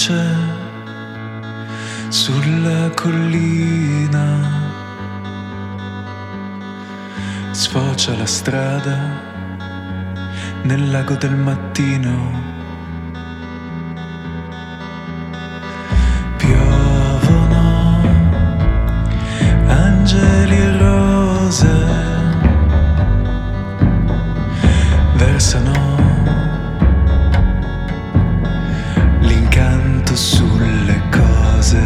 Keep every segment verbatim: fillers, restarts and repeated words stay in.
luce sulla collina, sfocia la strada nel lago del mattino. Piovono angeli e rose, versano l'incanto sulle cose.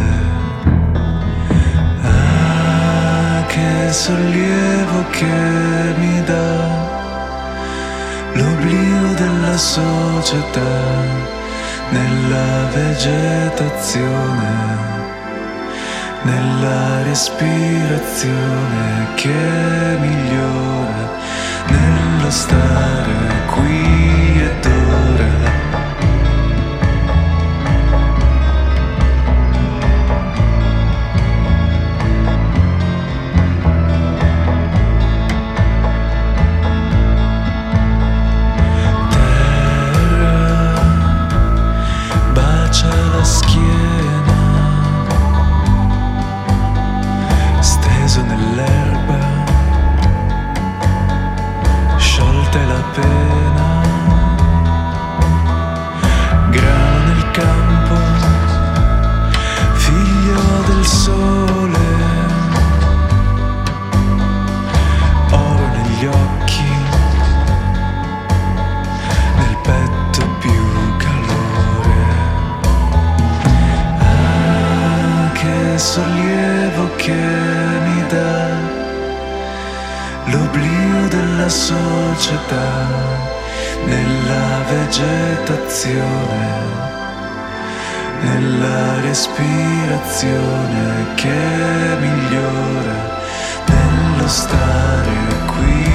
Ah, che sollievo che mi dà l'oblio della società nella vegetazione, nella respirazione che migliora, nello stare qui ed ora. La schiena steso nell'erba, sciolte la pena, grano nel campo, figlio del sole, oro negli occhi, nel petto più sollievo che mi dà l'oblio della società nella vegetazione, nella respirazione che migliora, nello stare qui